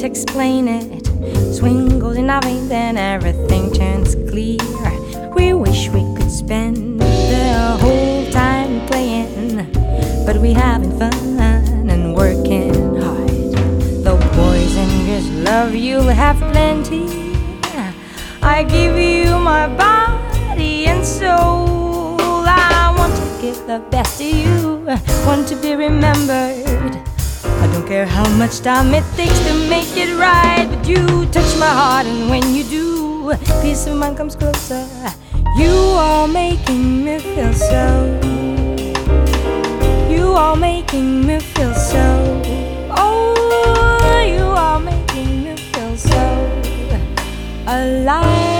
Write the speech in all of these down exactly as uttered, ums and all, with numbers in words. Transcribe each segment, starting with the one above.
can't explain it. Swing goes in our veins and everything turns clear. We wish we could spend the whole time playing, but we having fun and working hard. The boys and girls love you'll have plenty. I give you my body and soul. I want to give the best to you, want to be remembered. I don't care how much time it takes to make it right, but you touch my heart, and when you do, peace of mind comes closer. You are making me feel so. You are making me feel so. Oh, you are making me feel so alive.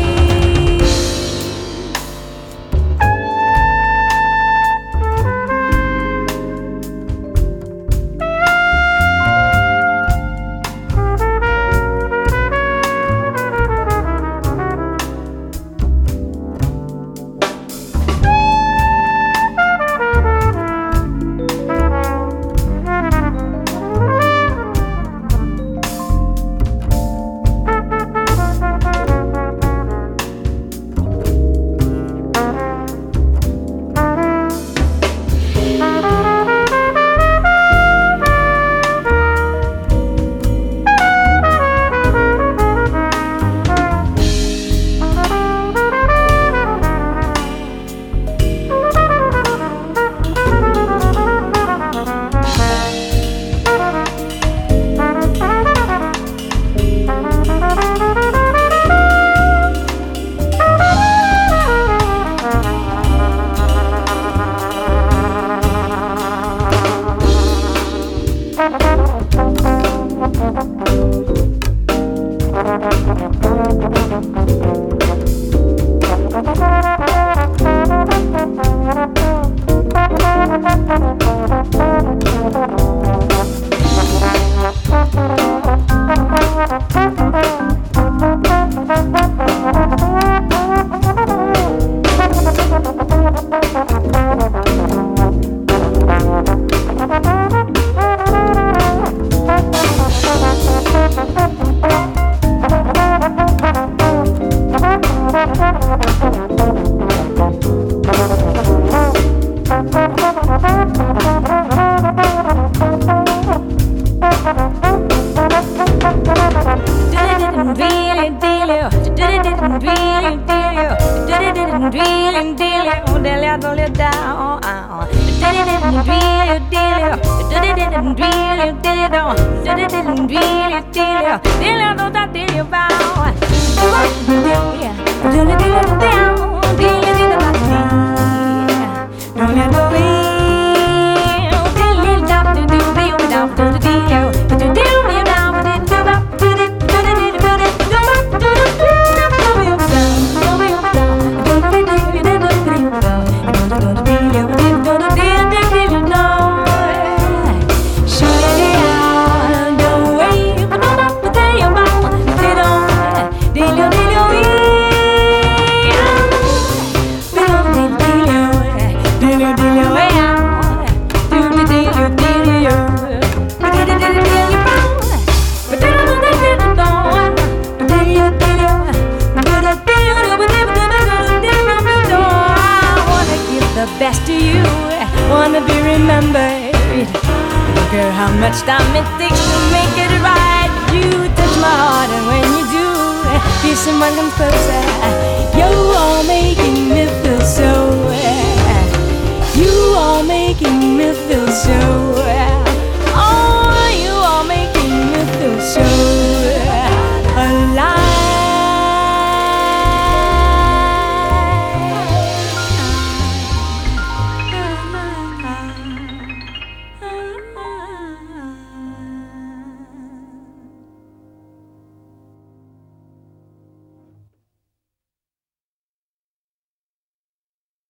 Best to you, wanna be remembered. Don't care how much time it takes to make it right. You touch my heart, and when you do, peace of mind comes closer.